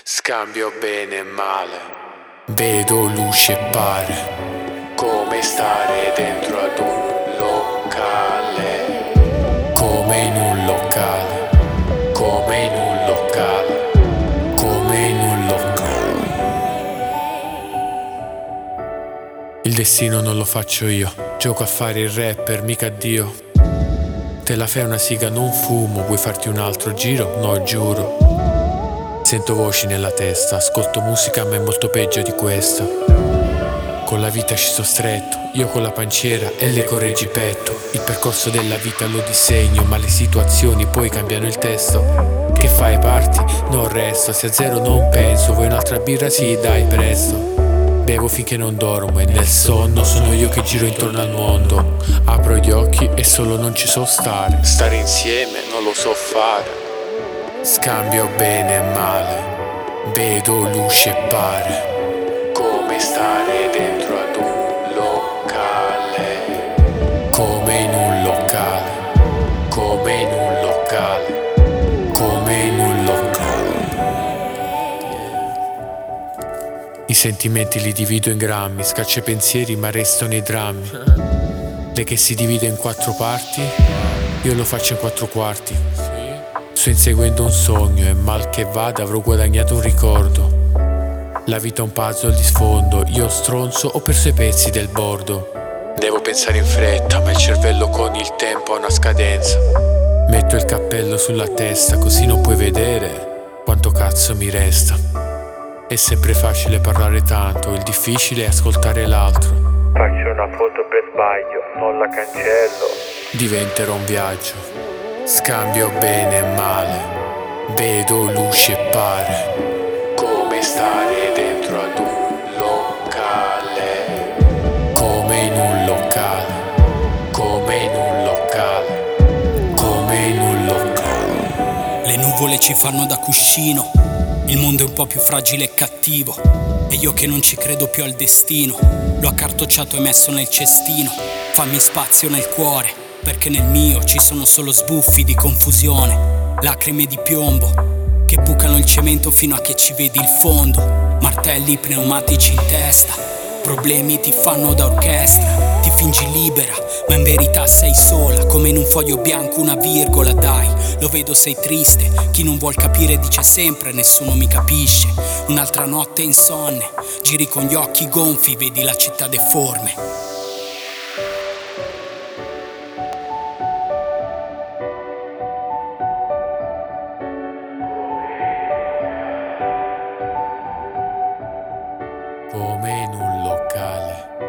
Scambio bene e male, vedo luce e pare, come stare dentro ad un locale, come in un locale, come in un locale, come in un locale. Il destino non lo faccio io, gioco a fare il rapper, mica Dio. Te la fai una siga, non fumo, vuoi farti un altro giro? No, giuro. Sento voci nella testa, ascolto musica ma è molto peggio di questo. Con la vita ci sto stretto, io con la panciera e le correggipetto. Il percorso della vita lo disegno, ma le situazioni poi cambiano il testo. Che fai, parti? Non resto, se a zero non penso. Vuoi un'altra birra? Sì, dai, presto. Bevo finché non dormo e nel sonno sono io che giro intorno al mondo. Apro gli occhi e solo non ci so stare. Stare insieme non lo so fare. Scambio bene e male, vedo luce e pare, come stare dentro ad un locale, come in un locale, come in un locale, come in un locale. I sentimenti li divido in grammi, scaccia i pensieri ma restano i drammi. Lei che si divide in 4 parti, io lo faccio in 4 quarti. Sto inseguendo un sogno e mal che vada avrò guadagnato un ricordo. La vita è un puzzle di sfondo, io stronzo ho perso i pezzi del bordo. Devo pensare in fretta ma il cervello con il tempo ha una scadenza. Metto il cappello sulla testa così non puoi vedere quanto cazzo mi resta. È sempre facile parlare tanto, il difficile è ascoltare l'altro. Faccio una foto per sbaglio, non la cancello. Diventerò un viaggio. Scambio bene e male, vedo luce e pare, come stare dentro ad un locale, come in un locale, come in un locale, come in un locale. Le nuvole ci fanno da cuscino, il mondo è un po' più fragile e cattivo, e io che non ci credo più al destino, l'ho accartocciato e messo nel cestino. Fammi spazio nel cuore, perché nel mio ci sono solo sbuffi di confusione, lacrime di piombo che bucano il cemento fino a che ci vedi il fondo, martelli pneumatici in testa, problemi ti fanno da orchestra, ti fingi libera ma in verità sei sola, come in un foglio bianco una virgola. Dai, lo vedo sei triste, chi non vuol capire dice sempre nessuno mi capisce. Un'altra notte insonne, giri con gli occhi gonfi, vedi la città deforme. Come in un locale.